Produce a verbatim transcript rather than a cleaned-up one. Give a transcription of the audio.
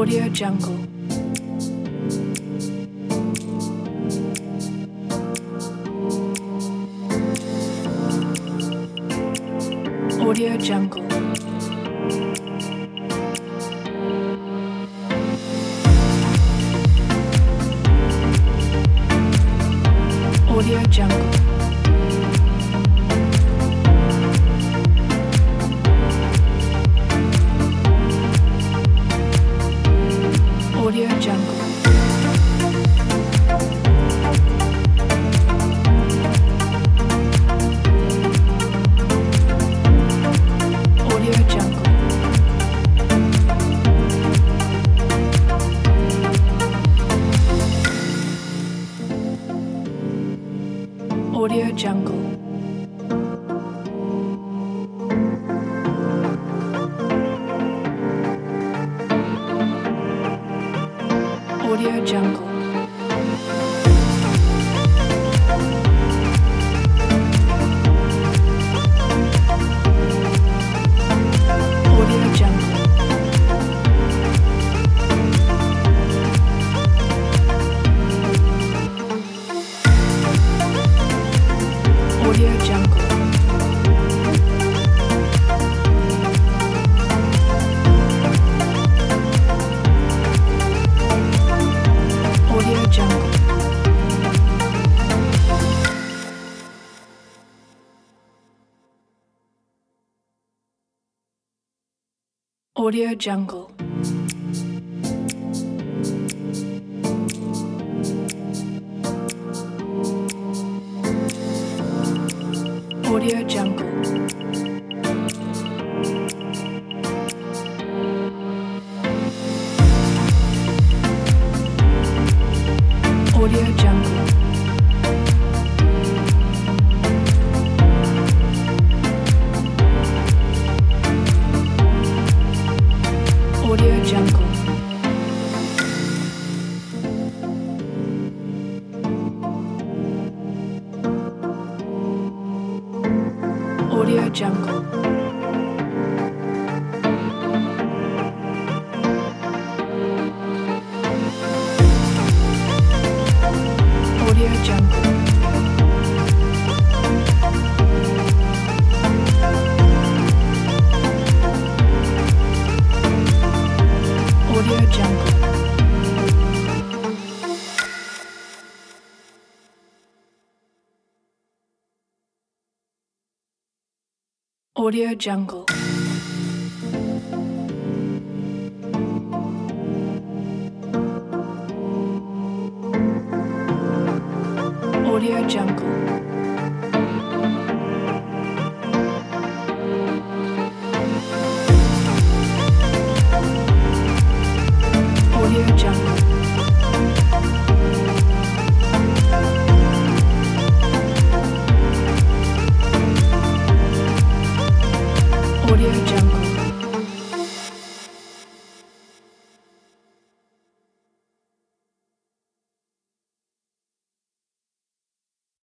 Audio Jungle. Audio Jungle. Audio Jungle. Audio Jungle. Audio Jungle. Audio Jungle. Audio Jungle. Audio Jungle. Audio Jungle. Audio Jungle. Audio Jungle. Audio Jungle. Audio Jungle. Audio Jungle. Audio Jungle. Audio Jungle. Audio Jungle. Audio Jungle. Audio Jungle.